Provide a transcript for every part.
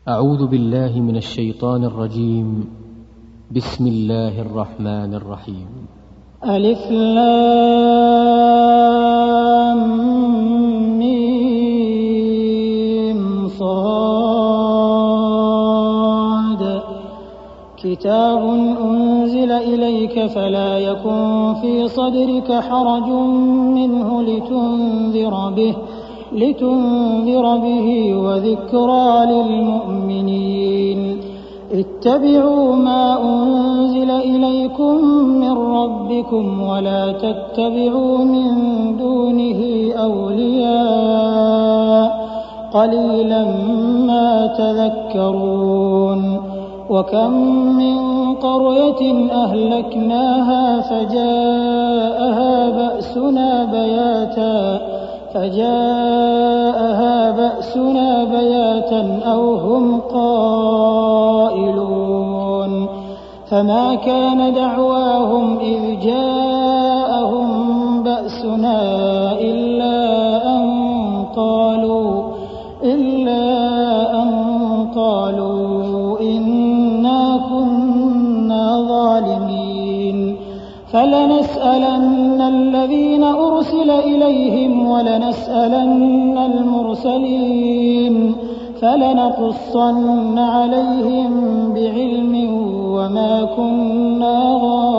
أعوذ بالله من الشيطان الرجيم. بسم الله الرحمن الرحيم. ألف لام ميم صاد كتاب أنزل إليك فلا يكن في صدرك حرج منه لتنذر به وذكرى للمؤمنين. اتبعوا ما أنزل إليكم من ربكم ولا تتبعوا من دونه أولياء قليلا ما تذكرون. وكم من قرية أهلكناها فجاءها بأسنا بياتا أو هم قائلون. فما كان دعواهم إذ جاءهم بأسنا إلا أن قالوا إنا كنا ظالمين. فلنسألن الذين أرسل إليهم ولنسألن المرسلين فلنقصن عليهم بعلم وما كنا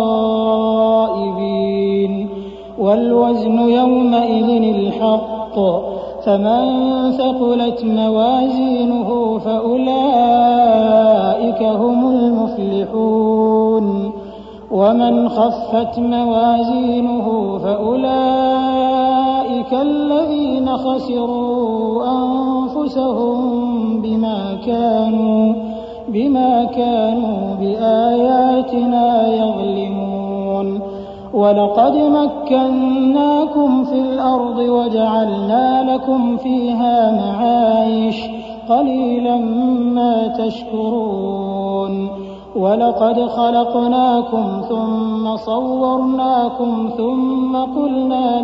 غائبين. والوزن يومئذ الحق فمن ثقلت موازينه فأولئك هم المفلحون ومن خفت موازينه فأولئك الذين خسروا أنفسهم بما كانوا بآياتنا يظلمون. ولقد مكناكم في الأرض وجعلنا لكم فيها معايش قليلا ما تشكرون. ولقد خلقناكم ثم صورناكم ثم قلنا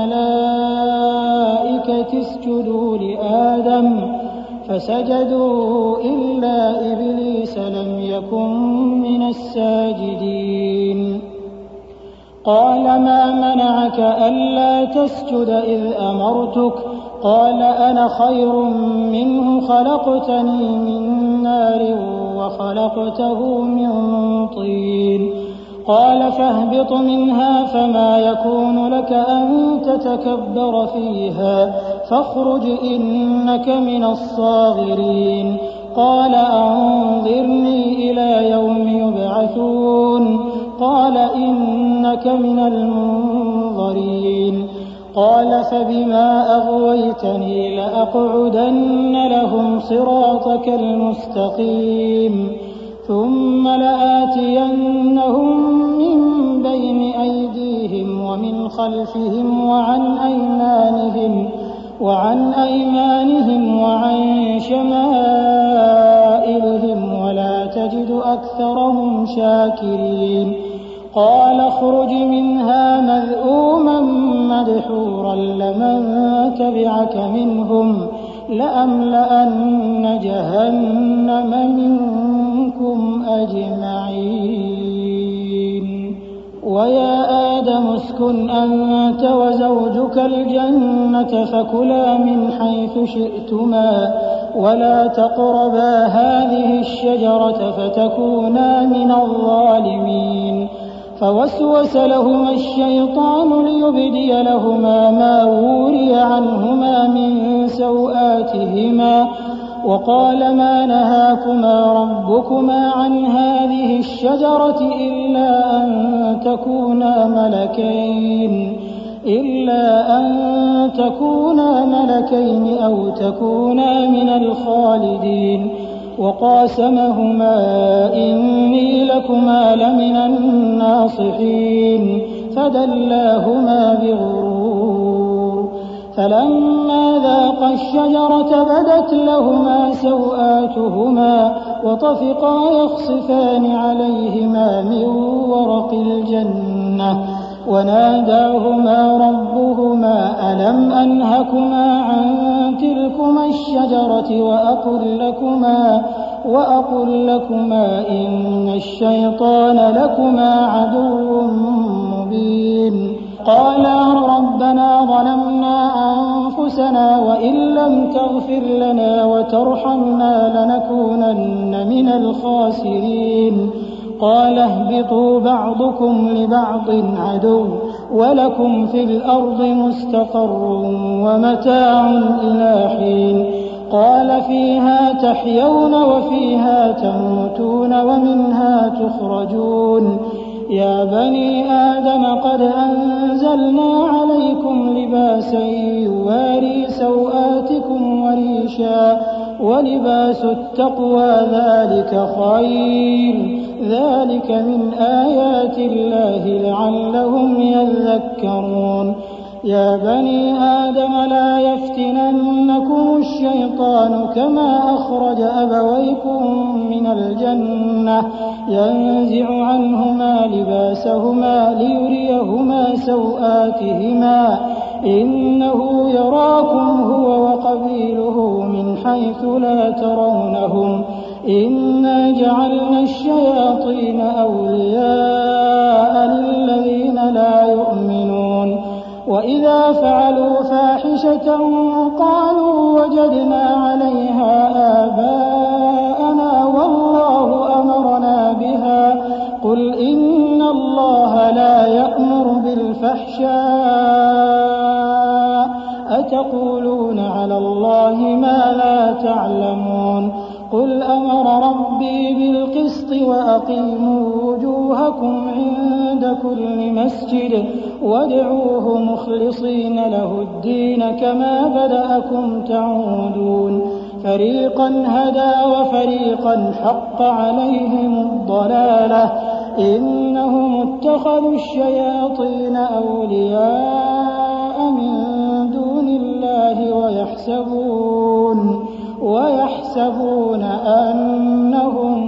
للملائكة اسجدوا لآدم فسجدوا إلا إبليس لم يكن من الساجدين. قال ما منعك ألا تسجد إذ أمرتك؟ قال أنا خير منه خلقتني من نار وخلقته من طين. قال فاهبط منها فما يكون لك أن تتكبر فيها فاخرج إنك من الصاغرين. قال أنظرني إلى يوم يبعثون. قال إنك من المنظرين. قال فبما أغويتني لأقعدن لهم صراطك المستقيم ثم لآتينهم من بين أيديهم ومن خلفهم وعن أيمانهم وعن شمائلهم ولا تجد أكثرهم شاكرين. قال اخرج منها مذءوما مدحورا لمن تبعك منهم لأملأن جهنم منكم أجمعين. ويا آدم اسكن أنت وزوجك الجنة فكلا من حيث شئتما ولا تقربا هذه الشجرة فتكونا من الظالمين. فوسوس لهما الشيطان ليبدي لهما ما وري عنهما من سوآتهما وقال ما نهاكما ربكما عن هذه الشجرة إلا أن تكونا ملكين أو تكونا من الخالدين. وقاسمهما إني لكما لمن الناصحين فدلاهما بغرور. فلما ذاقا الشجرة بدت لهما سوآتهما وطفقا يخصفان عليهما من ورق الجنة وناداهما ربهما ألم أنهكما عن تلكما الشجرة وأقل لكما إن الشيطان لكما عدو مبين قالا ربنا ظلمنا أنفسنا وإن لم تغفر لنا وترحمنا لنكونن من الخاسرين قال اهبطوا بعضكم لبعض عدو ولكم في الأرض مستقر ومتاع إلى حين قال فيها تحيون وفيها تموتون ومنها تخرجون يا بني آدم قد أنزلنا عليكم لباسا يواري سوآتكم وريشا ولباس التقوى ذلك خير ذلك من آيات الله لعلهم يذكرون يا بني آدم لا يفتننكم الشيطان كما أخرج أبويكم من الجنة ينزع عنهما لباسهما ليريهما سوآتهما إنه يراكم هو وقبيله من حيث لا ترونهم إنا جعلنا الشياطين أولياء للذين لا يؤمنون وإذا فعلوا فاحشة قالوا وجدنا عليها آباءنا والله أمرنا بها قل إن الله لا يأمر بالفحشاء أتقولون على الله ما لا تعلمون قل أمر ربي بالقسط وأقيموا وجوهكم عند كل مسجد وادعوه مخلصين له الدين كما بدأكم تعودون فريقا هدى وفريقا حق عليهم الضلالة إنهم اتخذوا الشياطين أولياء من دون الله ويحسبون أنهم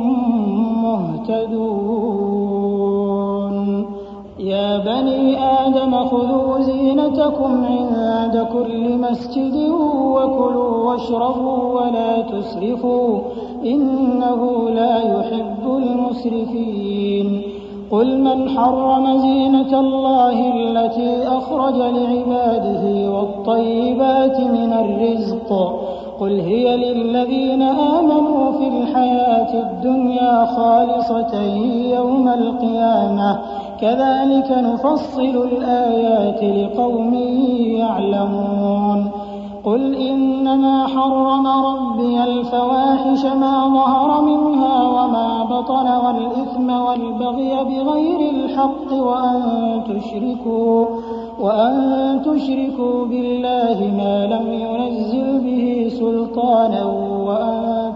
مهتدون يا بني آدم خذوا زينتكم عند كل مسجد وكلوا واشربوا ولا تسرفوا إنه لا يحب المسرفين قل من حرم زينة الله التي أخرج لعباده والطيبات من الرزق قل هي للذين آمنوا في الحياة الدنيا خالصة يوم القيامة كذلك نفصل الآيات لقوم يعلمون قل إنما حرم ربي الفواحش ما ظهر منها وما بطن والإثم والبغي بغير الحق وأن تشركوا بالله ما لم ينزل به سلطانا وأن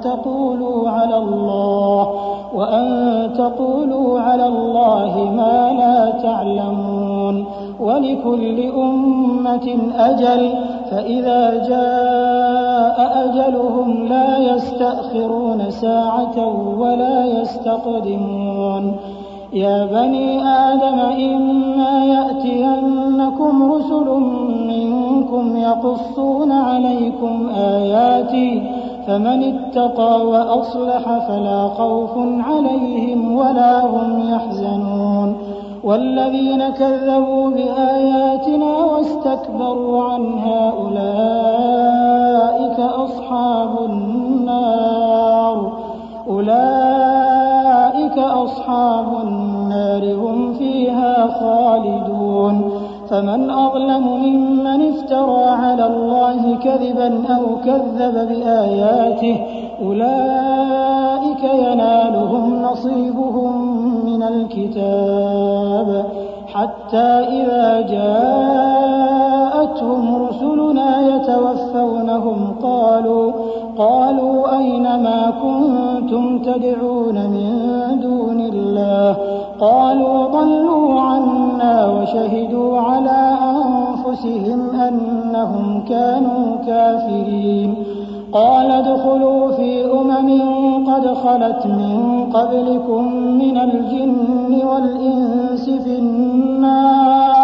تقولوا على الله ما لا تعلمون ولكل أمة أجل فإذا جاء أجلهم لا يستأخرون ساعة ولا يستقدمون يا بني آدم إما يأتينكم رسل منكم يقصون عليكم آياتي فمن اتقى وأصلح فلا خوف عليهم ولا هم يحزنون والذين كذبوا بآياتنا واستكبروا عنها أولئك أصحاب النار هم فيها خالدون فمن أظلم ممن افترى على الله كذبا أو كذب بآياته أولئك ينالهم نصيبهم من الكتاب حتى إذا جاءتهم رسلنا يتوفونهم قالوا أين ما كنتم تدعون من دون الله قالوا ضلوا عنا وشهدوا على أنفسهم أنهم كانوا كافرين قال ادخلوا في قد خلت من قبلكم من الجن والإنس في النار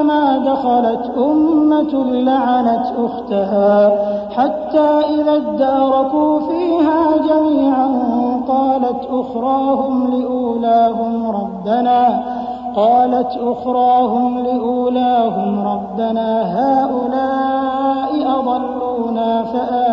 كلما دخلت أمة لعنت أختها حتى إذا اداركوا فيها جميعا قالت أخراهم لأولاهم ربنا هؤلاء أضلونا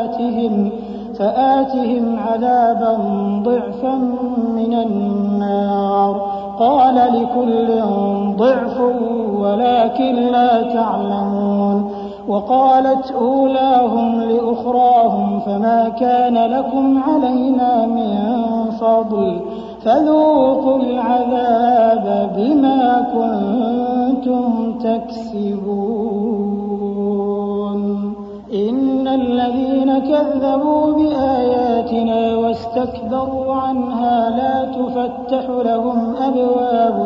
فآتهم عذابا ضعفا من النار قال لكل ضعف ولكن لا تعلمون وقالت أولاهم لأخراهم فما كان لكم علينا من فضل فذوقوا العذاب بما كنتم تكسبون إن الذين كذبوا بآياتنا واستكبروا عنها لا تفتح لهم أبواب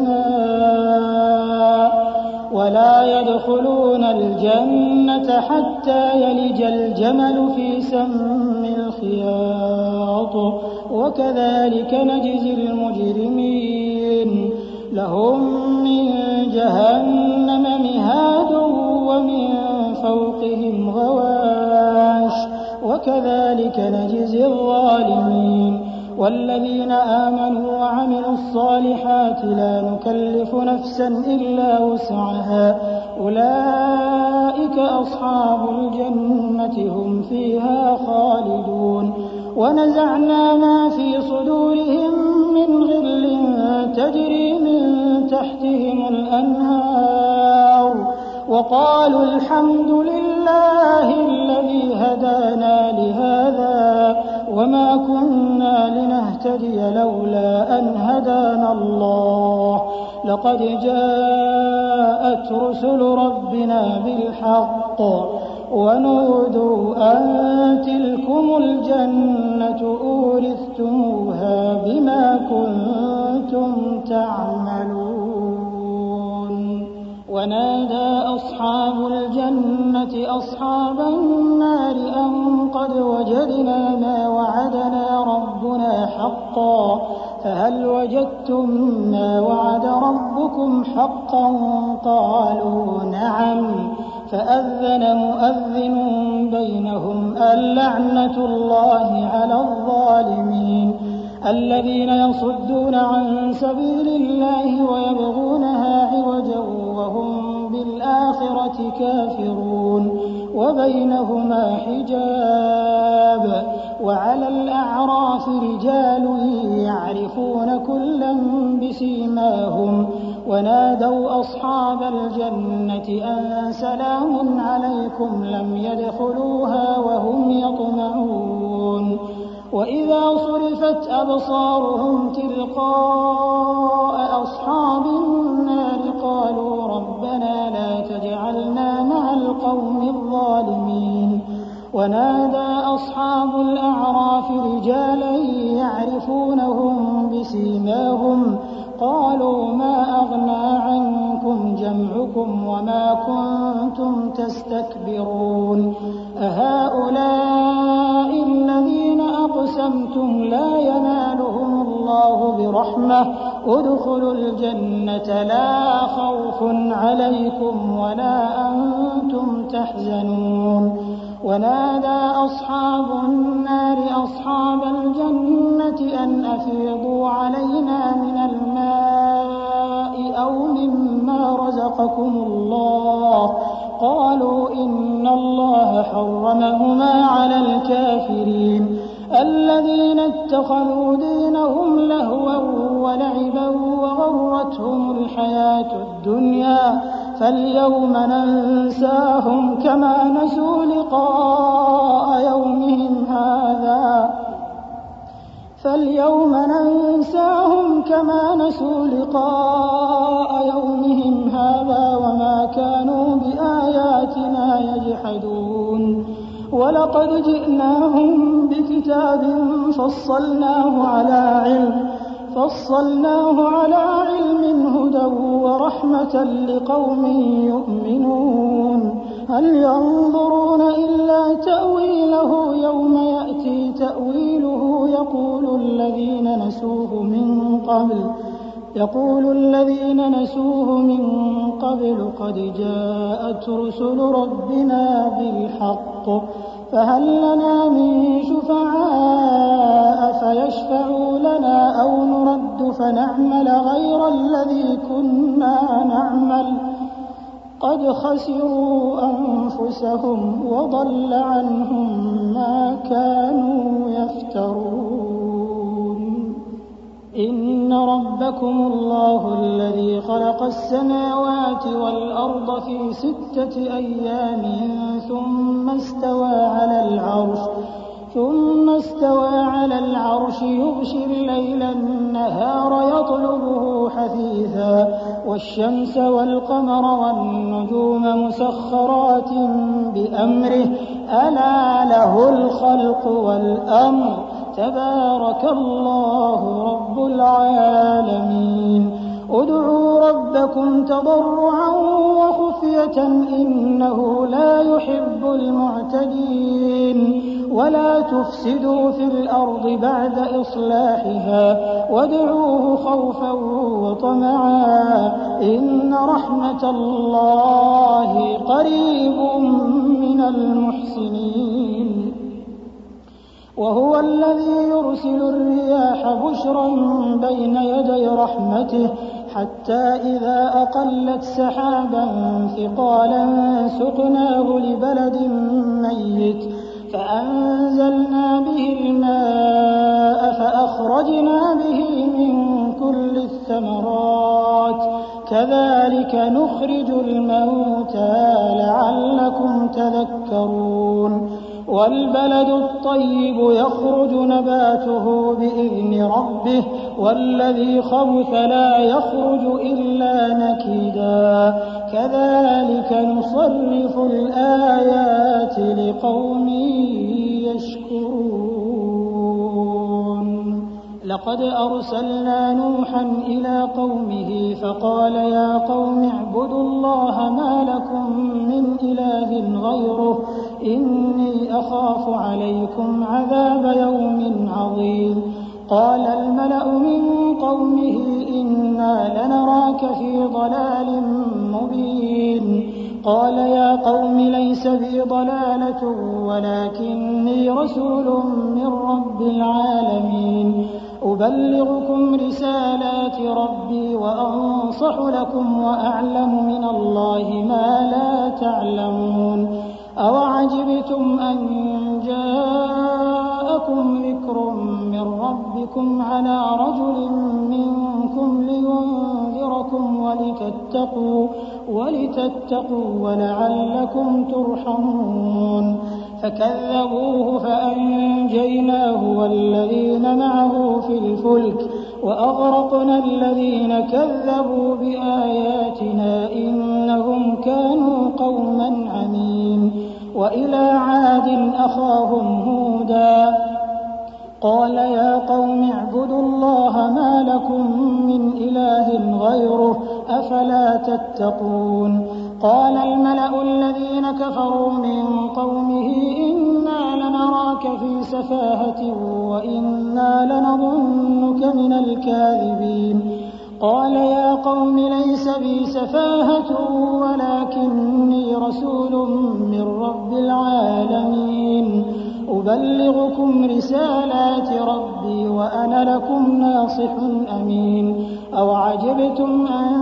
السماء ولا يدخلون الجنة حتى يلج الجمل في سم الخياط وكذلك نجزي المجرمين لهم من جهنم مهاد ومن فوقهم غواش وكذلك نجزي الظالمين والذين آمنوا وعملوا الصالحات لا نكلف نفسا إلا وسعها أولئك أصحاب الجنة هم فيها خالدون ونزعنا ما في صدورهم من غل تجري من تحتهم الأنهار وقالوا الحمد لله الذي هدانا لهذا وما كنا لنهتدي لولا أن هدانا الله لقد جاءت رسل ربنا بالحق ونودوا أن تلكم الجنة أورثتموها بما كنتم تعملون ونادى أصحاب الجنة أصحاب النار أن قد وجدنا ما وعدنا ربنا حقا فهل وجدتم ما وعد ربكم حقا قالوا نعم فأذن مؤذن بينهم اللعنة الله على الظالمين الذين يصدون عن سبيل الله ويبغونها عوجا وهم بالآخرة كافرون وبينهما حجاب وعلى الأعراف رجال يعرفون كلا بسيماهم ونادوا أصحاب الجنة أن سلام عليكم لم يدخلوها وهم يطمعون وإذا صرفت أبصارهم تلقاء أصحاب النار قالوا ربنا لا تجعلنا مع القوم الظالمين ونادى أصحاب الأعراف رجالا يعرفونهم بسيماهم قالوا ما أغنى عنكم جمعكم وما كنتم تستكبرون أهؤلاء الذين أقسمتم لا ينالهم الله برحمة ادخلوا الجنة لا خوف عليكم ولا أنتم تحزنون ونادى أصحاب النار أصحاب الجنة أن أفيضوا علينا من الماء أو مما رزقكم الله قالوا إن الله حرمهما على الكافرين الذين اتخذوا دينهم لهوا ولعبا وغرتهم الحياة الدنيا فاليوم ننساهم كما نسوا لقاء يومهم هذا وما كانوا بآياتنا يجحدون ولقد جئناهم بكتاب فصلناه على علم هدى ورحمة لقوم يؤمنون هل ينظرون إلا تأويله يوم يأتي تأويله يقول الذين نسوه من قبل يقول الذين نسوه من قبل قد جاءت رسل ربنا بالحق فهل لنا من شفعاء فيشفعوا لنا أو نرد فنعمل غير الذي كنا نعمل قد خسروا أنفسهم وضل عنهم ما كانوا يفترون. إن ربكم الله الذي خلق السماوات والأرض في 6 أيام ثم استوى على العرش يغشي الليل النهار يطلبه حثيثا والشمس والقمر والنجوم مسخرات بأمره ألا له الخلق والأمر تبارك الله رب العالمين. ادعوا ربكم تضرعا وخفية إنه لا يحب المعتدين ولا تفسدوا في الأرض بعد إصلاحها وادعوه خوفا وطمعا إن رحمة الله قريب من المحسنين. وهو الذي يرسل الرياح بشرا بين يدي رحمته حتى إذا أقلت سحابا ثقالا سقناه لبلد ميت فأنزلنا به الماء فأخرجنا به من كل الثمرات كذلك نخرج الموتى لعلكم تذكرون. والبلد الطيب يخرج نباته بإذن ربه والذي خبث لا يخرج إلا نكدا كذلك نصرف الآيات لقوم يشكرون. لقد أرسلنا نوحا إلى قومه فقال يا قوم اعبدوا الله ما لكم من إله غيره إني أخاف عليكم عذاب يوم عظيم. قال الملأ من قومه إنا لنراك في ضلال مبين. قال يا قوم ليس بي ضلالة ولكني رسول من رب العالمين أبلغكم رسالات ربي وأنصح لكم وأعلم من الله ما لا تعلمون. أوعجبتم أن جاءكم ذكر من ربكم على رجل منكم لينذركم ولتتقوا ولعلكم ترحمون. فكذبوه فأنجيناه والذين معه في الفلك وأغرقنا الذين كذبوا بآياتنا إنهم كانوا قوما عمين. وإلى عاد أخاهم هودا قال يا قوم اعبدوا الله ما لكم من إله غيره أفلا تتقون. قال الملأ الذين كفروا من قومه إنا لنراك في سفاهة وإنا لنظنك من الكاذبين. قال يا قوم ليس بي سفاهة ولكني رسول من رب العالمين أبلغكم رسالات ربي وأنا لكم ناصح أمين. أوعجبتم أن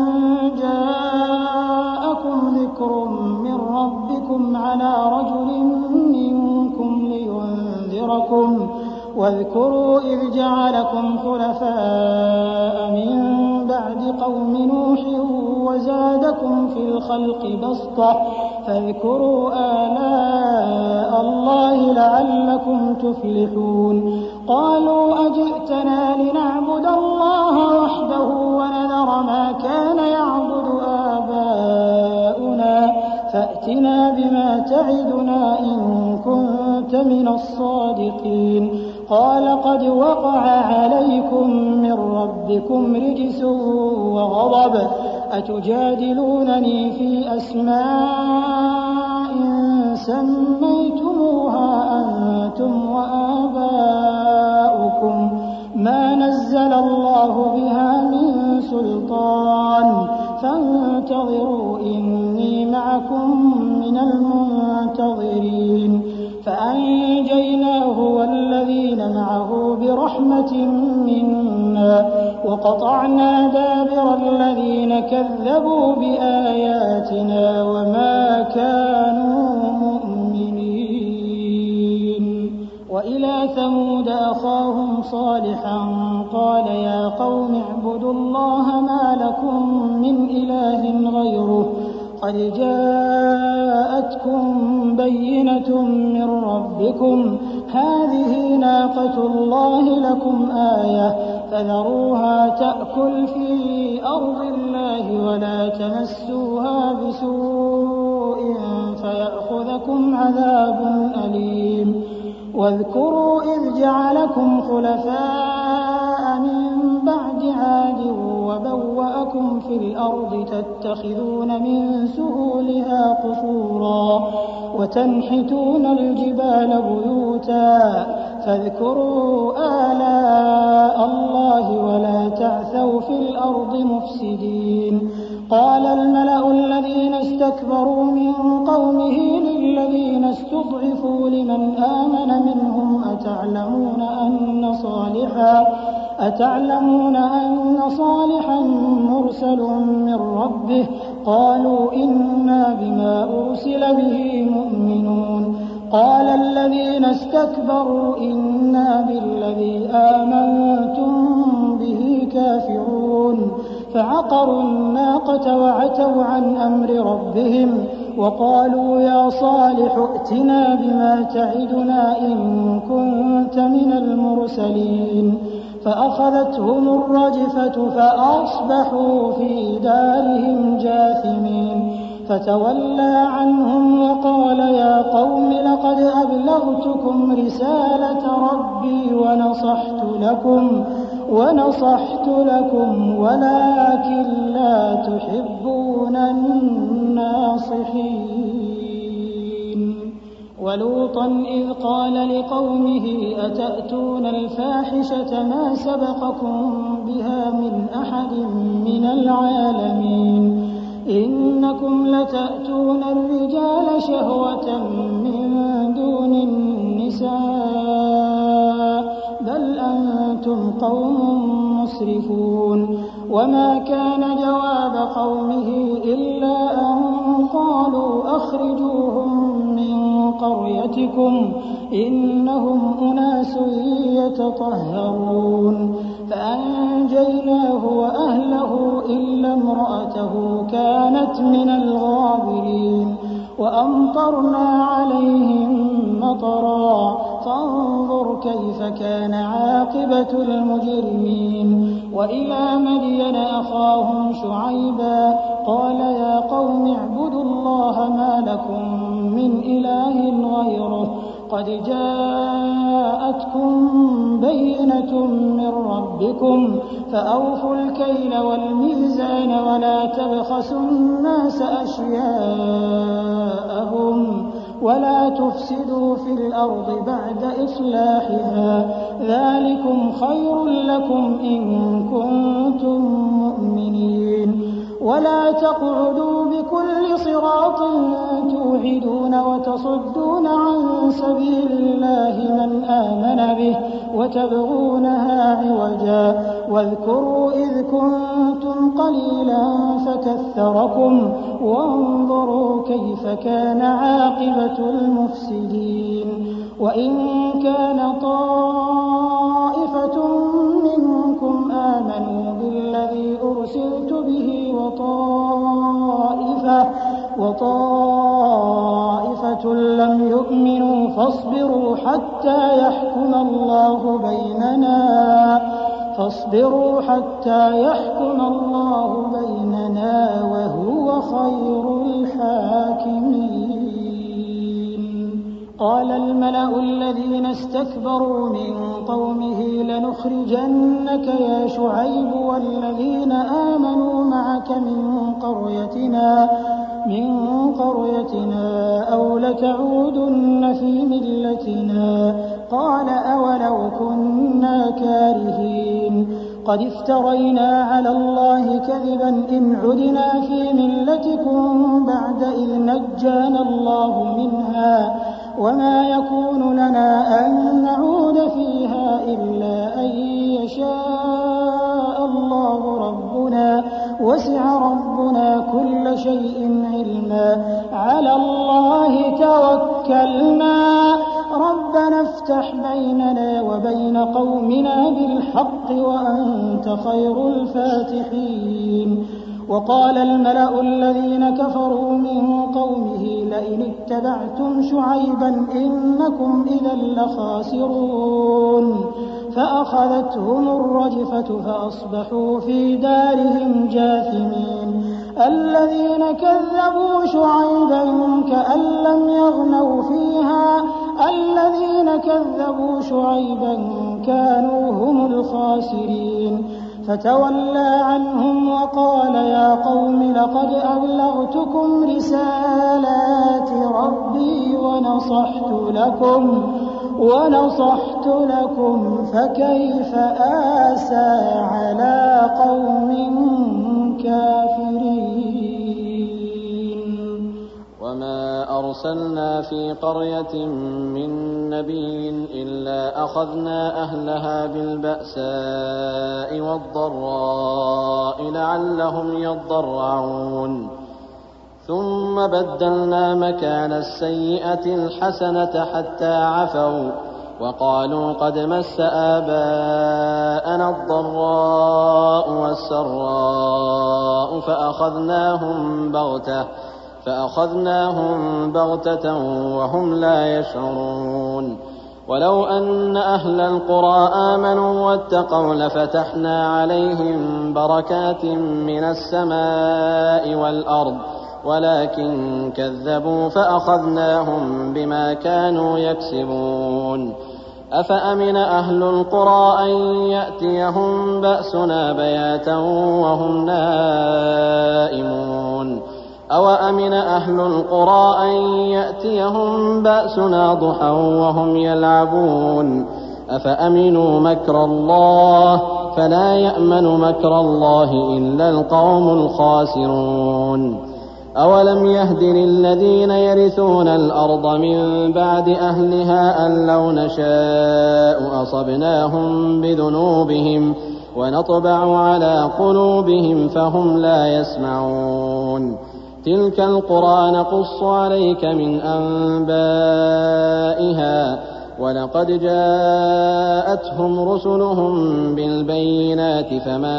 جاءكم ذكر من ربكم على رجل منكم لينذركم واذكروا إذ جعلكم خلفاء من بعد قوم نوح وزادكم في الخلق بسطة فاذكروا آلاء الله لعلكم تفلحون. قالوا أجئتنا لنعبد الله وحده ونذر ما كان يعبد آباؤنا فأتنا بما تعدنا إن كنت من الصادقين. قال قد وقع عليكم من ربكم رجس وغضب أتجادلونني في أسماء سميتموها أنتم وآباؤكم ما نزل الله بها من سُلْطَانٍ فَانتَظِرُوا إِنِّي مَعَكُم مِّنَ الْمُنتَظِرِينَ فَأَنجَيْنَاهُ وَالَّذِينَ مَعَهُ بِرَحْمَةٍ مِّنَّا وَقَطَعْنَا دَابِرَ الَّذِينَ كَذَّبُوا بِآيَاتِنَا وَمَا كَانُوا مُؤْمِنِينَ وَإِلَىٰ ثَمُودَ أَخَاهُمْ صَالِحًا قَالَ يَا قَوْمِ اعْبُدُوا اللَّهَ مَا لَكُم مِّنْ إِلَٰهٍ غَيْرُهُ قَدْ جَاءَتْكُم بَيِّنَةٌ مِّن رَّبِّكُمْ هَٰذِهِ نَاقَةُ اللَّهِ لَكُمْ آيَةً فَذَرُوهَا تَأْكُلْ فِي أَرْضِ اللَّهِ وَلَا تَمَسُّوهَا بِسُوءٍ فَيَأْخُذَكُمْ عَذَابٌ أَلِيمٌ وَاذْكُرُوا إِذْ جَعَلَكُمْ خُلَفَاءَ مِن بَعْدِ عَادٍ وَبَوَّأَكُمْ فِي الْأَرْضِ تَتَّخِذُونَ مِن سُهُولِهَا قُصُورًا وَتَنْحِتُونَ الْجِبَالَ بُيُوتًا فاذكروا آلاء الله ولا تعثوا في الأرض مفسدين قال الملأ الذين استكبروا من قومه للذين استضعفوا لمن آمن منهم أتعلمون أن صالحا مرسل من ربه قالوا إنا بما أرسل به مؤمنون قال الذين استكبروا إنا بالذي آمنتم به كافرون فعقروا الناقة وعتوا عن أمر ربهم وقالوا يا صالح ائتنا بما تعدنا إن كنت من المرسلين فأخذتهم الرجفة فأصبحوا في دارهم جاثمين فتولى عنهم وقال يا قوم لقد أبلغتكم رسالة ربي ونصحت لكم ولكن لا تحبون الناصحين ولوطا إذ قال لقومه أتأتون الفاحشة ما سبقكم بها من أحد من العالمين إنكم لتأتون الرجال شهوة من دون النساء بل أنتم قوم مسرفون وما كان جواب قومه إلا أن قالوا أخرجوهم من قريتكم إنهم أناس يتطهرون فأنجيناه وأهله إلا امرأته كانت من الغابرين وأمطرنا عليهم مطرا فانظر كيف كان عاقبة المجرمين وإلى مدين أخاهم شعيبا قال يا قوم اعبدوا الله ما لكم من إله غيره قد جاءتكم بينة من ربكم فأوفوا الكيل والميزان ولا تبخسوا الناس أشياءهم ولا تفسدوا في الأرض بعد إصلاحها ذلكم خير لكم إن كنتم مؤمنين ولا تقعدوا بكل صراط توعدون وتصدون عن سبيل الله من آمن به وتبغونها عوجا واذكروا إذ كنتم قليلا فكثركم وانظروا كيف كان عاقبة المفسدين وإن كان طائفة منكم آمنوا بالذي أرسلت به وطائفة لم يؤمنوا فاصبروا حتى يحكم الله بيننا وهو خير الحاكمين قال الملأ الذين استكبروا من قومه لنخرجنك يا شعيب والذين آمنوا معك من قريتنا أو لتعودن في ملتنا قال أولو كنا كارهين قد افترينا على الله كذبا إن عدنا في ملتكم بعد إذ نجانا الله منها وما يكون لنا أن نعود فيها إلا أن يشاء الله ربنا وسع ربنا كل شيء علما على الله توكلنا ربنا افتح بيننا وبين قومنا بالحق وأنت خير الفاتحين. وقال الملأ الذين كفروا من قومه لئن اتبعتم شعيبا إنكم إذا لخاسرون فأخذتهم الرجفة فأصبحوا في دارهم جاثمين. الذين كذبوا شعيبا كأن لم يغنوا فيها الذين كذبوا شعيبا كانوا هم الخاسرين. فتولى عنهم وقال يا قوم لقد أبلغتكم رسالات ربي ونصحت لكم فكيف آسى على قوم كافرين. وما أرسلنا في قرية من نبي إلا أخذنا أهلها بالبأساء والضراء لعلهم يضرعون ثم بدلنا مكان السيئة الحسنة حتى عفوا وقالوا قد مس آباءنا الضراء والسراء فأخذناهم بغتة وهم لا يشعرون. ولو أن أهل القرى آمنوا واتقوا لفتحنا عليهم بركات من السماء والأرض ولكن كذبوا فأخذناهم بما كانوا يكسبون. أفأمن أهل القرى أن يأتيهم بأسنا بياتا وهم نائمون أوأمن أهل القرى أن يأتيهم بأسنا ضحى وهم يلعبون أفأمنوا مكر الله فلا يأمن مكر الله إلا القوم الخاسرون. أولم يهد للذين يرثون الأرض من بعد أهلها أن لو نشاء أصبناهم بذنوبهم ونطبع على قلوبهم فهم لا يسمعون. تلك القرى نقص عليك من أنبائها ولقد جاءتهم رسلهم بالبينات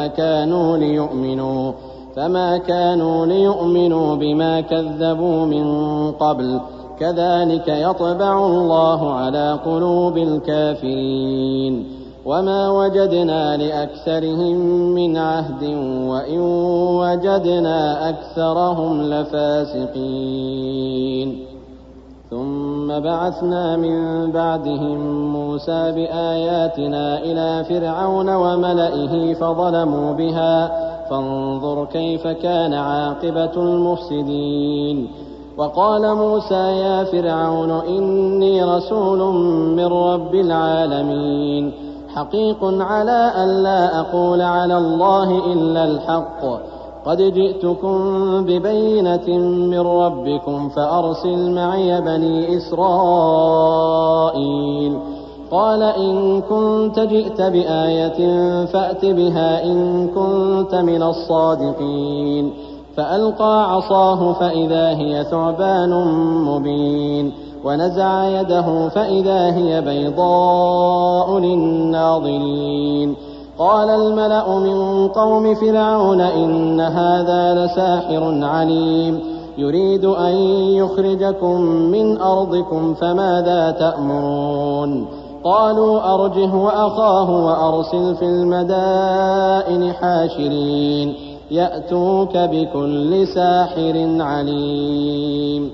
فما كانوا ليؤمنوا بما كذبوا من قبل كذلك يطبع الله على قلوب الكافرين. وما وجدنا لأكثرهم من عهد وإن وجدنا أكثرهم لفاسقين. ثم بعثنا من بعدهم موسى بآياتنا إلى فرعون وملئه فظلموا بها فانظر كيف كان عاقبة المفسدين. وقال موسى يا فرعون إني رسول من رب العالمين حقيق على أن لا أقول على الله إلا الحق قد جئتكم ببينة من ربكم فأرسل معي بني إسرائيل. قال إن كنت جئت بآية فأت بها إن كنت من الصادقين. فألقى عصاه فإذا هي ثعبان مبين ونزع يده فإذا هي بيضاء للناظرين. قال الملأ من قوم فرعون إن هذا لساحر عليم يريد أن يخرجكم من أرضكم فماذا تأمرون. قالوا أرجه وأخاه وأرسل في المدائن حاشرين يأتوك بكل ساحر عليم.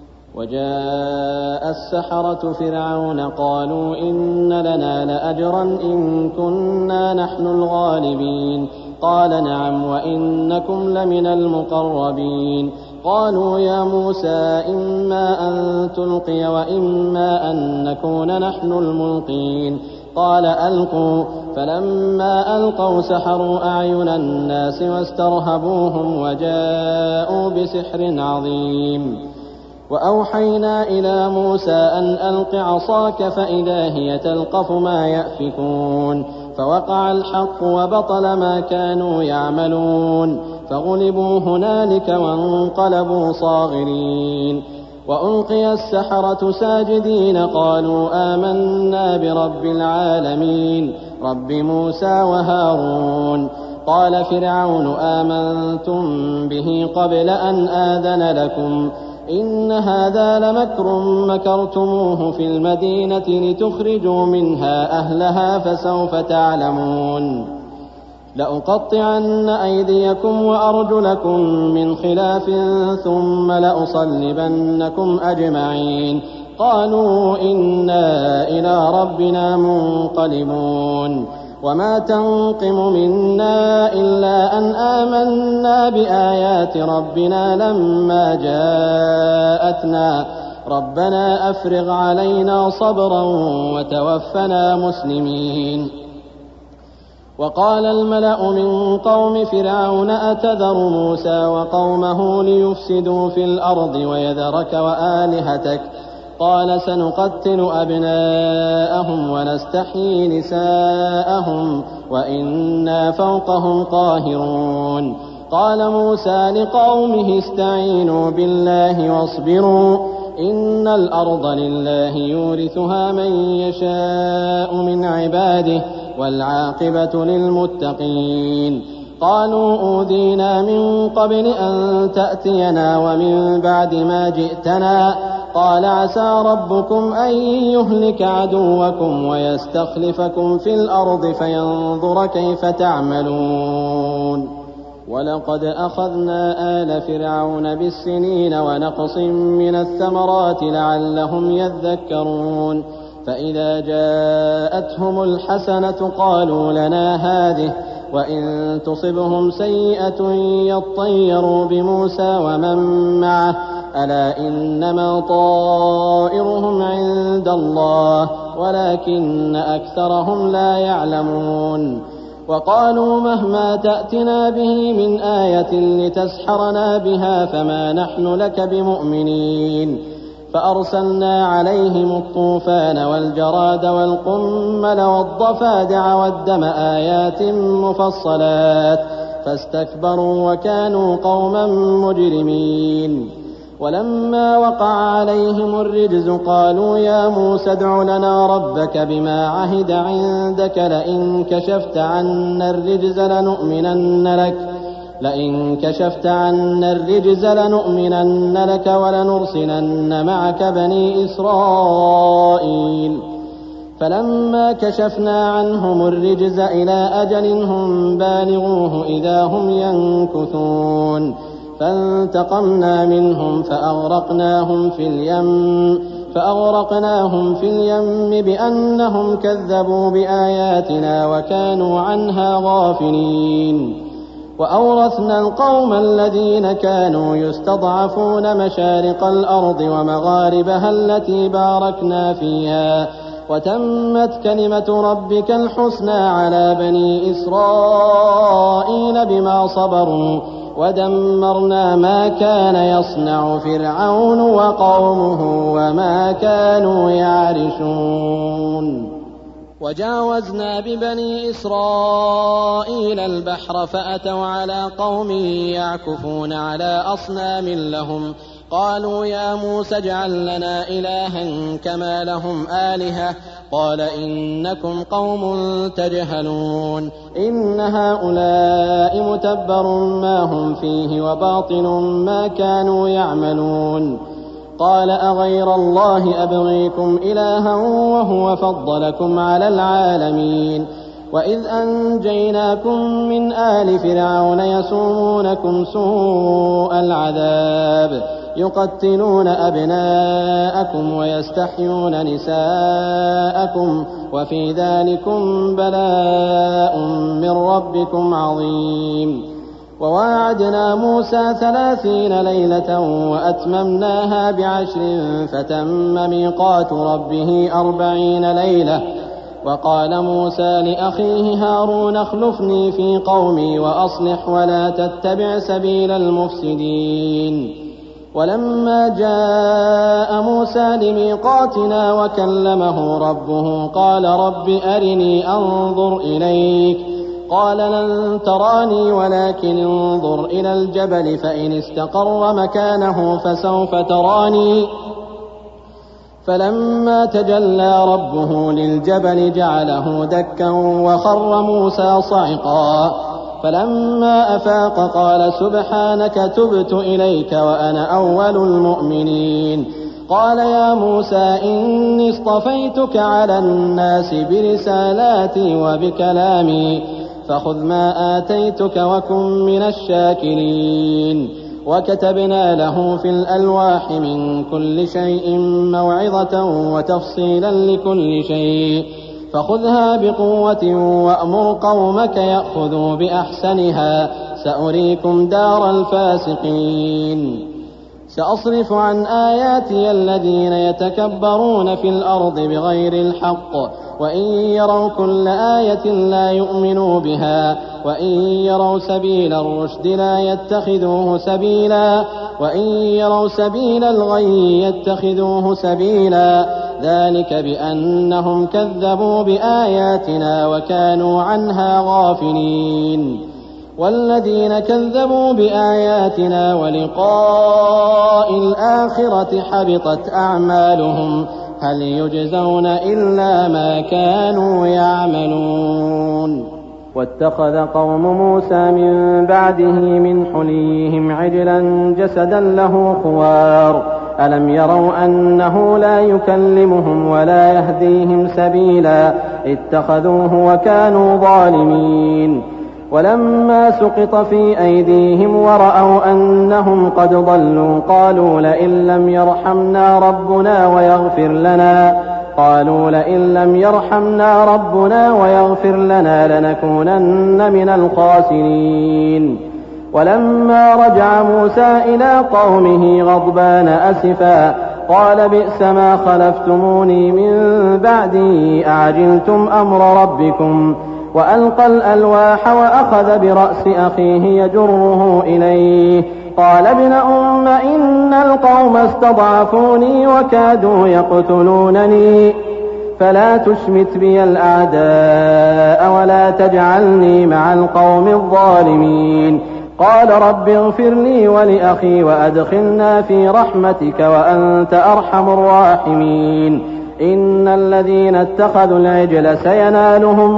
وجاء السحرة فرعون قالوا إن لنا لأجرا إن كنا نحن الغالبين. قال نعم وإنكم لمن المقربين. قالوا يا موسى إما أن تلقي وإما أن نكون نحن الملقين. قال ألقوا، فلما ألقوا سحروا أعين الناس واسترهبوهم وجاءوا بسحر عظيم. وأوحينا إلى موسى أن ألق عصاك فإذا هي تلقف ما يأفكون، فوقع الحق وبطل ما كانوا يعملون، فغلبوا هنالك وانقلبوا صاغرين. وألقي السحرة ساجدين قالوا آمنا برب العالمين رب موسى وهارون. قال فرعون آمنتم به قبل أن آذن لكم إن هذا لمكر مكرتموه في المدينة لتخرجوا منها أهلها فسوف تعلمون. لأقطعن أيديكم وأرجلكم من خلاف ثم لأصلبنكم أجمعين. قالوا إنا إلى ربنا منقلبون. وما تنقم منا إلا أن آمنا بآيات ربنا لما جاءتنا ربنا أفرغ علينا صبرا وتوفنا مسلمين. وقال الملأ من قوم فرعون أتذر موسى وقومه ليفسدوا في الأرض ويذرك وآلهتك قال سنقتل أبناءهم ونستحيي نساءهم وإنا فوقهم قاهرون. قال موسى لقومه استعينوا بالله واصبروا إن الأرض لله يورثها من يشاء من عباده والعاقبة للمتقين. قالوا أوذينا من قبل أن تأتينا ومن بعد ما جئتنا قال عسى ربكم أن يهلك عدوكم ويستخلفكم في الأرض فينظر كيف تعملون. ولقد أخذنا آل فرعون بالسنين ونقص من الثمرات لعلهم يذكرون. فإذا جاءتهم الحسنة قالوا لنا هذه وإن تصبهم سيئة يطيروا بموسى ومن معه ألا إنما طائرهم عند الله ولكن أكثرهم لا يعلمون. وقالوا مهما تأتنا به من آية لتسحرنا بها فما نحن لك بمؤمنين. فأرسلنا عليهم الطوفان والجراد والقمل والضفادع والدم آيات مفصلات فاستكبروا وكانوا قوما مجرمين. ولما وقع عليهم الرجز قالوا يا موسى ادع لنا ربك بما عهد عندك لئن كشفت عنا الرجز لنؤمنن لك ولنرسلن معك بني إسرائيل. فلما كشفنا عنهم الرجز إلى أجل هم بالغوه إذا هم ينكثون. فانتقمنا منهم فأغرقناهم في اليم بأنهم كذبوا بآياتنا وكانوا عنها غافلين. وأورثنا القوم الذين كانوا يستضعفون مشارق الأرض ومغاربها التي باركنا فيها وتمت كلمة ربك الحسنى على بني إسرائيل بما صبروا ودمرنا ما كان يصنع فرعون وقومه وما كانوا يعرشون. وجاوزنا ببني إسرائيل البحر فأتوا على قوم يعكفون على أصنام لهم قالوا يا موسى اجعل لنا إلها كما لهم آلهة قال إنكم قوم تجهلون إن هؤلاء متبر ما هم فيه وباطل ما كانوا يعملون. قال أغير الله أبغيكم إلها وهو فضلكم على العالمين. وإذ أنجيناكم من آل فرعون يسومونكم سوء العذاب يقتلون أبناءكم ويستحيون نساءكم وفي ذلكم بلاء من ربكم عظيم. وواعدنا موسى 30 ليلة وأتممناها ب10 فتم ميقات ربه 40 ليلة وقال موسى لأخيه هارون اخلفني في قومي وأصلح ولا تتبع سبيل المفسدين. ولما جاء موسى لميقاتنا وكلمه ربه قال رب أرني أنظر إليك قال لن تراني ولكن انظر إلى الجبل فإن استقر مكانه فسوف تراني. فلما تجلى ربه للجبل جعله دكا وخر موسى صعقا. فلما أفاق قال سبحانك تبت إليك وأنا أول المؤمنين. قال يا موسى إني اصطفيتك على الناس برسالاتي وبكلامي فخذ ما آتيتك وكن من الشاكرين. وكتبنا له في الألواح من كل شيء موعظة وتفصيلا لكل شيء فخذها بقوة وأمر قومك يأخذوا بأحسنها سأريكم دار الفاسقين. سأصرف عن آياتي الذين يتكبرون في الأرض بغير الحق وإن يروا كل آية لا يؤمنوا بها وإن يروا سبيل الرشد لا يتخذوه سبيلا وإن يروا سبيل الغي يتخذوه سبيلا ذلك بأنهم كذبوا بآياتنا وكانوا عنها غافلين. والذين كذبوا بآياتنا ولقاء الآخرة حبطت أعمالهم هل يجزون إلا ما كانوا يعملون. واتخذ قوم موسى من بعده من حليهم عجلا جسدا له خوار ألم يروا أنه لا يكلمهم ولا يهديهم سبيلا اتخذوه وكانوا ظالمين. ولما سقط في أيديهم ورأوا أنهم قد ضلوا قالوا لئن لم يرحمنا ربنا ويغفر لنا لنكونن من الخاسرين. ولما رجع موسى إلى قومه غضبان أسفا قال بئس ما خلفتموني من بعدي أعجلتم أمر ربكم وألقى الألواح وأخذ برأس أخيه يجره إليه قال ابن أم إن القوم استضعفوني وكادوا يقتلونني فلا تشمت بي الأعداء ولا تجعلني مع القوم الظالمين. قال رب اغفر لي ولأخي وأدخلنا في رحمتك وأنت أرحم الراحمين. إن الذين اتخذوا العجل سينالهم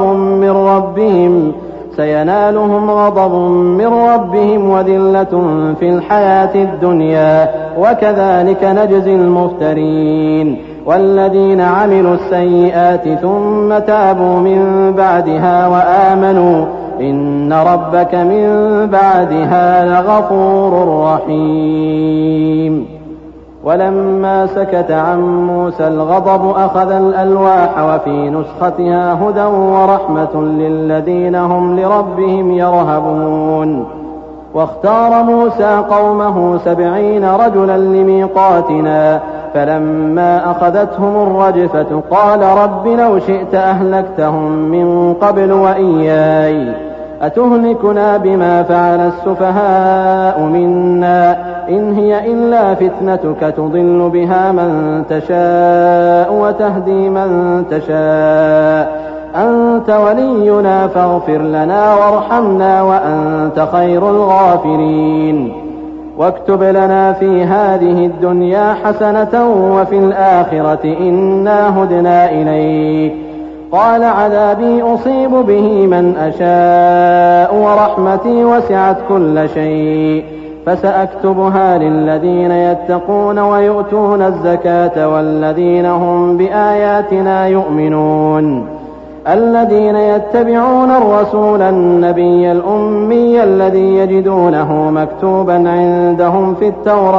غضب من ربهم وذلة في الحياة الدنيا وكذلك نجزي المفترين. والذين عملوا السيئات ثم تابوا من بعدها وآمنوا إن ربك من بعدها لغفور رحيم. ولما سكت عن موسى الغضب أخذ الألواح وفي نسختها هدى ورحمة للذين هم لربهم يرهبون. واختار موسى قومه 70 رجلا لميقاتنا فلما أخذتهم الرجفة قال رب لو شئت أهلكتهم من قبل وإياي أتهلكنا بما فعل السفهاء منا إن هي إلا فتنتك تضل بها من تشاء وتهدي من تشاء أنت ولينا فاغفر لنا وارحمنا وأنت خير الغافرين. واكتب لنا في هذه الدنيا حسنة وفي الآخرة إنا هدنا إليك. قال عذابي أصيب به من أشاء ورحمتي وسعت كل شيء فسأكتبها للذين يتقون ويؤتون الزكاة والذين هم بآياتنا يؤمنون. الذين يتبعون الرسول النبي الأمي الذي يجدونه مكتوبا عندهم في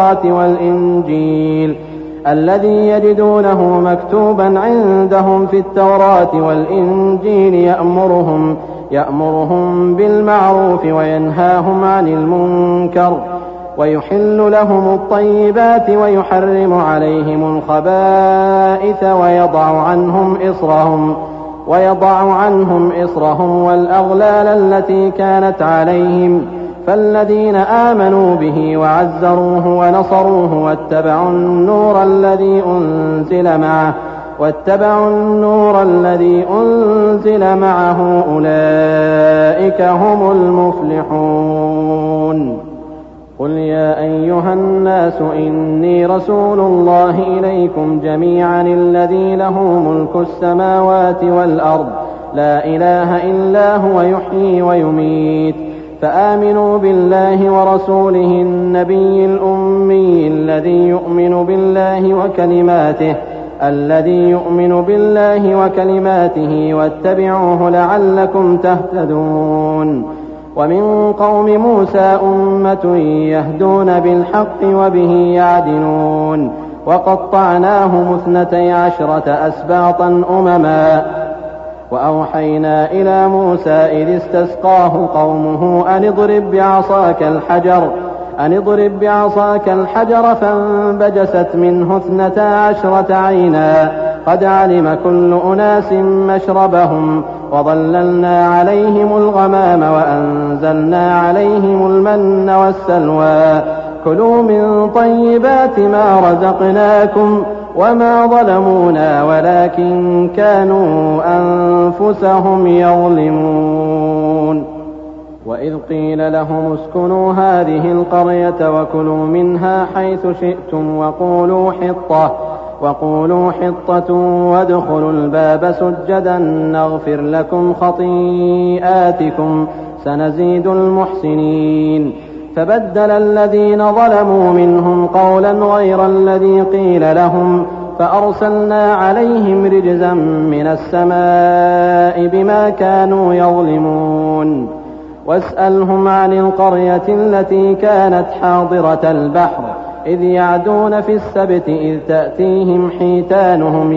التوراة والإنجيل يأمرهم بالمعروف وينهاهم عن المنكر ويحل لهم الطيبات ويحرم عليهم الخبائث ويضع عنهم إصرهم والأغلال التي كانت عليهم. فالذين آمنوا به وعزروه ونصروه واتبعوا النور الذي أنزل معه أولئك هم المفلحون. قل يا أيها الناس إني رسول الله إليكم جميعا الذي له ملك السماوات والأرض لا إله إلا هو يحيي ويميت فآمنوا بالله ورسوله النبي الأمي الذي يؤمن بالله وكلماته واتبعوه لعلكم تهتدون. ومن قوم موسى أمة يهدون بالحق وبه يعدلون وقطعناهم 12 أسباطا أمما. وأوحينا إلى موسى إذ استسقاه قومه أن اضرب بعصاك الحجر فانبجست منه 12 عينا قد علم كل أناس مشربهم وظللنا عليهم الغمام وأنزلنا عليهم المن والسلوى كلوا من طيبات ما رزقناكم وما ظلمونا ولكن كانوا أنفسهم يظلمون. وإذ قيل لهم اسكنوا هذه القرية وكلوا منها حيث شئتم وقولوا حطة وادخلوا الباب سجدا نغفر لكم خطيئاتكم سنزيد المحسنين. فبدل الذين ظلموا منهم قولا غير الذي قيل لهم فأرسلنا عليهم رجزا من السماء بما كانوا يظلمون. واسألهم عن القرية التي كانت حاضرة البحر إذ يعدون في السبت إذ تأتيهم حيتانهم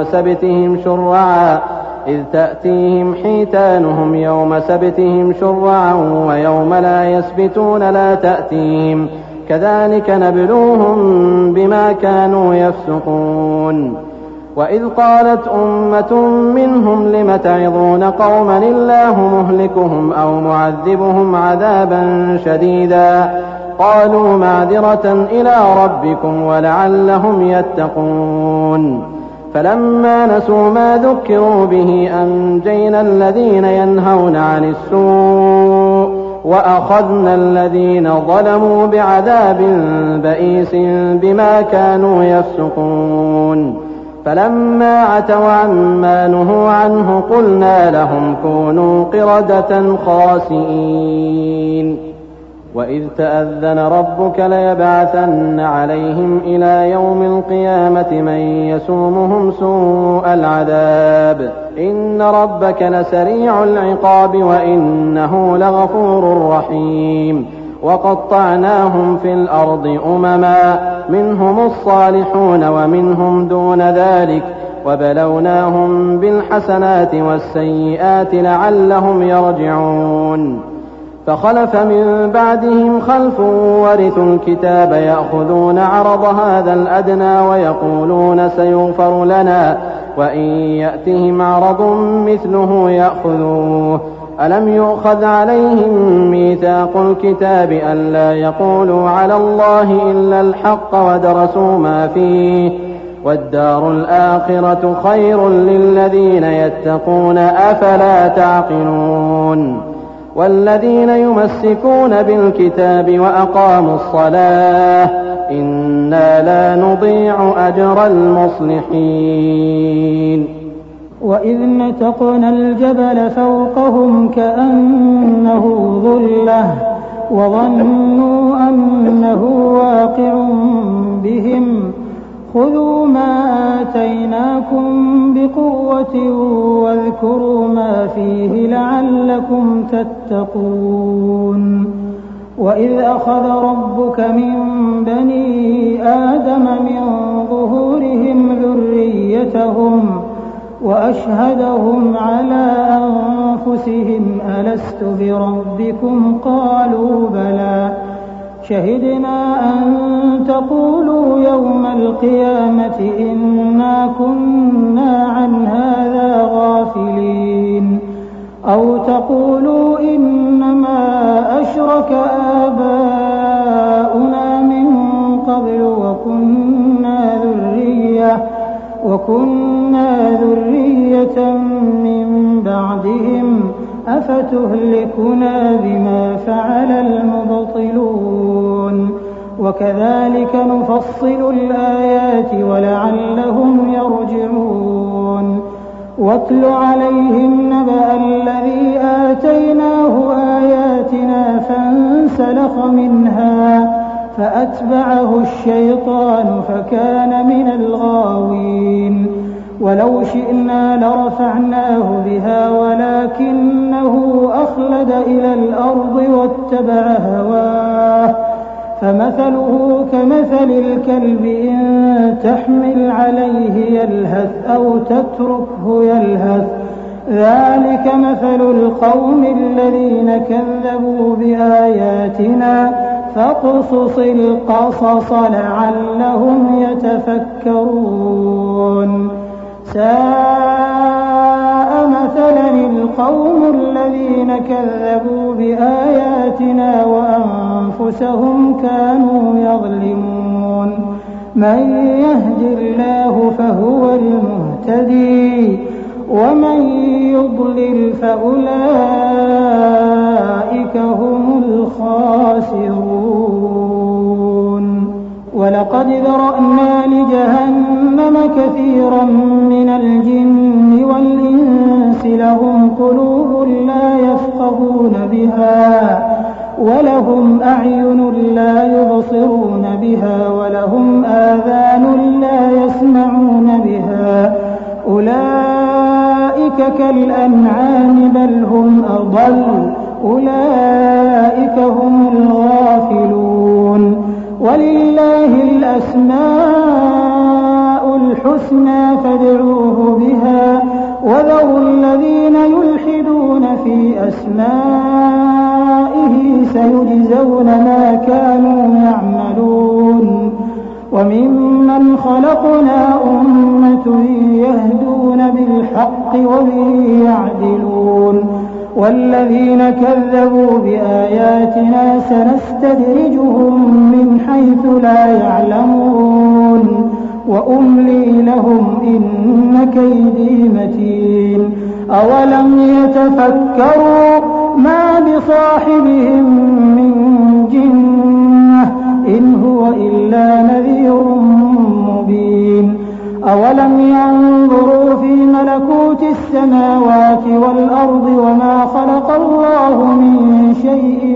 يوم سبتهم شرعا ويوم لا يسبتون لا تأتيهم كذلك نبلوهم بما كانوا يفسقون. وإذ قالت أمة منهم لم تعظون قوما الله مهلكهم أو معذبهم عذابا شديدا قالوا معذرة إلى ربكم ولعلهم يتقون. فلما نسوا ما ذكروا به أنجينا الذين ينهون عن السوء وأخذنا الذين ظلموا بعذاب بئيس بما كانوا يفسقون. فلما عتوا عما نهوا عنه قلنا لهم كونوا قردة خاسئين. وإذ تأذن ربك ليبعثن عليهم إلى يوم القيامة من يسومهم سوء العذاب إن ربك لسريع العقاب وإنه لغفور رحيم. وقطعناهم في الأرض أمما منهم الصالحون ومنهم دون ذلك وبلوناهم بالحسنات والسيئات لعلهم يرجعون. فخلف من بعدهم خلف ورثوا الكتاب يأخذون عرض هذا الأدنى ويقولون سيغفر لنا وإن يأتهم عرض مثله يأخذوه. ألم يؤخذ عليهم ميثاق الكتاب ألا يقولوا على الله إلا الحق ودرسوا ما فيه والدار الآخرة خير للذين يتقون أفلا تعقلون. والذين يمسكون بالكتاب وأقاموا الصلاة إنا لا نضيع أجر المصلحين. وإذ نتقنا الجبل فوقهم كأنه ظلة وظنوا أنه واقع بهم خذوا ما آتيناكم بقوة واذكروا ما فيه لعلكم تتقون. وإذ أخذ ربك من بني آدم من ظهورهم ذريتهم وأشهدهم على أنفسهم ألست بربكم قالوا بلى شهدنا أن تقولوا يوم القيامة إنا كنا عن هذا غافلين أو تقولوا إنما أشرك آباؤنا من قبل وكنا ذرية من بعدهم أفتهلكنا بما فعل المبطلون وكذلك نفصل الآيات ولعلهم يرجعون واتل عليهم نبأ الذي آتيناه آياتنا فانسلخ منها فأتبعه الشيطان فكان من الغاوين ولو شئنا لرفعناه بها ولكنه أخلد إلى الأرض واتبع هواه فمثله كمثل الكلب إن تحمل عليه يلهث أو تتركه يلهث ذلك مثل القوم الذين كذبوا بآياتنا فاقصص القصص لعلهم يتفكرون ساء مثلا القوم الذين كذبوا بآياتنا وأنفسهم كانوا يظلمون من يهد الله فهو المهتدي ومن يضلل فأولئك هم الخاسرون ولقد ذرأنا لجهنم كثيرا من الجن والإنس لهم قلوب لا يفقهون بها ولهم أعين لا يبصرون بها ولهم آذان لا يسمعون بها أولئك كالأنعام بل هم أضل أولئك هم الغافلون ولله الأسماء الحسنى فادعوه بها وذروا الذين يلحدون في أسمائه سيجزون ما كانوا يعملون وممن خلقنا أمة يهدون بالحق وبه يعدلون والذين كذبوا بآياتنا سنستدرجهم من حيث لا يعلمون وأملي لهم إن كيدي متين أولم يتفكروا ما بصاحبهم من جنة إن هو إلا نذير مبين أولم ينظروا في ملكوت السماوات والأرض وما خلق الله من شيء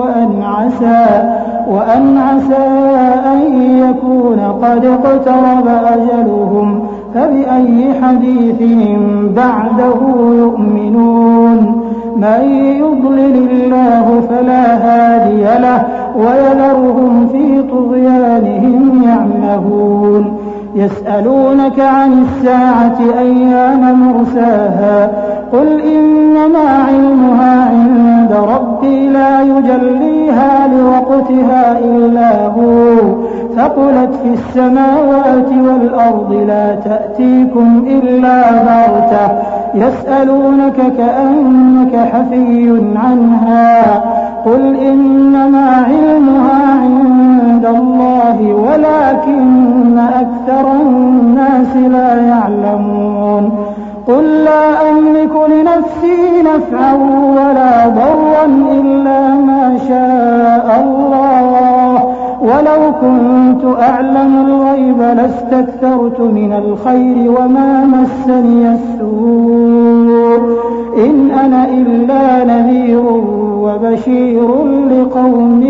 وأن عسى أن يكون قد اقترب أجلهم فبأي حديث بعده يؤمنون من يضلل الله فلا هادي له ويذرهم في طغيانهم يعمهون يسألونك عن الساعة أيان مرساها قل إنما علمها عند ربي لا يجليها لوقتها إلا هو ثقلت في السماوات والأرض لا تأتيكم إلا بغتة يسألونك كأنك حفي عنها قل إنما علمها عند الله ولكن أكثر الناس لا يعلمون قل لا أملك لنفسي نفعا ولا ضرا إلا ما شاء الله ولو كنت أعلم الغيب لاستكثرت من الخير وما مسني السوء إن أنا إلا نذير وبشير لقوم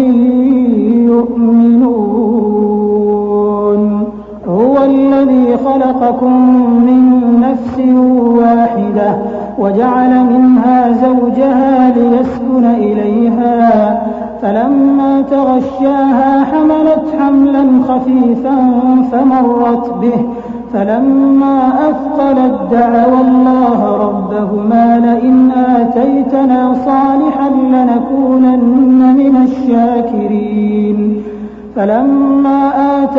يؤمنون هو الذي خلقكم من نفس واحدة وجعل منها زوجها ليسكن إليها فلما تغشاها حملت حملا خفيفا فمرت به فلما أثقلت دعوا الله ربهما لئن آتيتنا صالحا لنكونن من الشاكرين فلما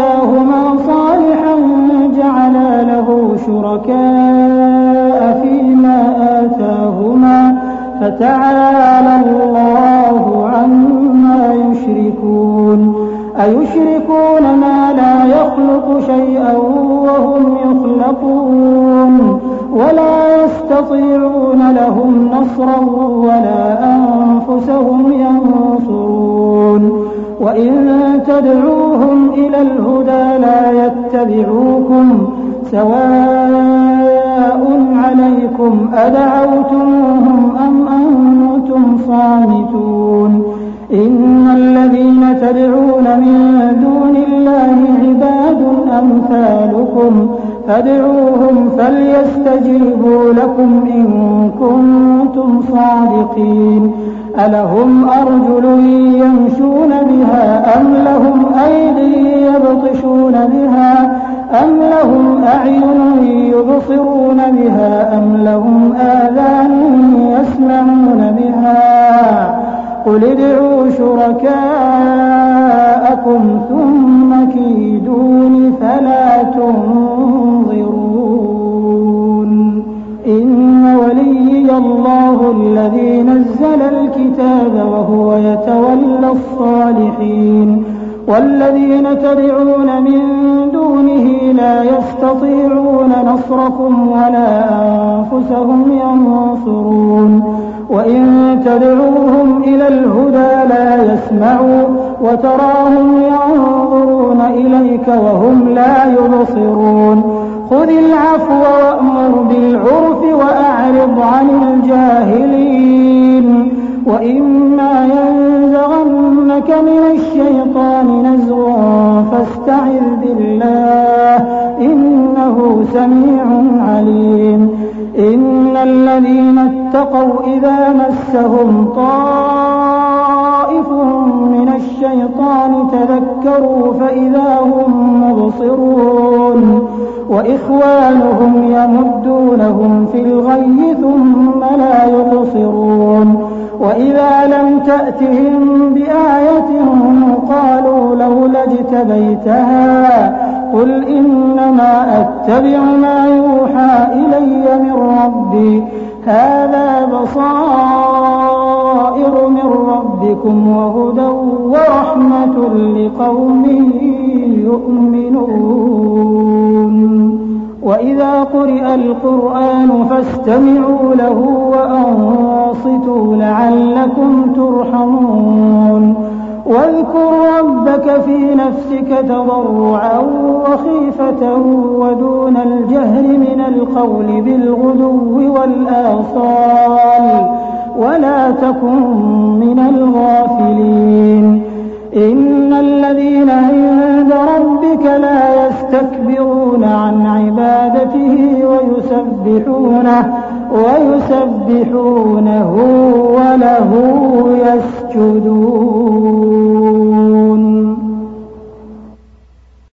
آتاهما صالحا جعلا له شركاء فتعالى الله عما يشركون أيشركون ما لا يخلق شيئا وهم يخلقون ولا يستطيعون لهم نصرا ولا أنفسهم ينصرون وإن تدعوهم إلى الهدى لا يتبعوكم سواء عليكم أدعوتموهم أم أنتم صامتون إن الذين تدعون من دون الله عباد أمثالكم فادعوهم فليستجيبوا لكم إن كنتم صادقين ألهم أرجل يمشون بها أم لهم أيدي يبطشون بها أم لهم أعين يبصرون بها أم لهم آذان يسمعون بها قل ادعوا شركاءكم ثم كيدون فلا تنظرون إن وليي الله الذي نزل الكتاب وهو يتولى الصالحين والذين تدعون من دونه لا يستطيعون نصركم ولا أنفسهم ينصرون وإن تدعوهم إلى الهدى لا يسمعوا وتراهم ينظرون إليك وهم لا يبصرون خذ العفو وأمر بالعرف وأعرض عن الجاهلين وإما ينزغنك من الشيطان نزغ فاستعذ بالله إنه سميع عليم إن الذين اتقوا إذا مسهم طائف من الشيطان تذكروا فإذا هم مبصرون وإخوانهم يمدونهم في الغي ثم لا يقصرون وإذا لم تأتهم بآية قالوا لولا اجتبيتها قل إنما أتبع ما يوحى إلي من ربي هذا بصائر من ربكم وهدى ورحمة لقوم يؤمنون وإذا قرئ القرآن فاستمعوا له وأنصتوا لعلكم ترحمون واذكر ربك في نفسك تضرعا وخيفة ودون الجهر من القول بالغدو والآصال ولا تكن من الغافلين إن الذين عند ربك لا يستكبرون عن عبادته ويسبحونه وله يسجدون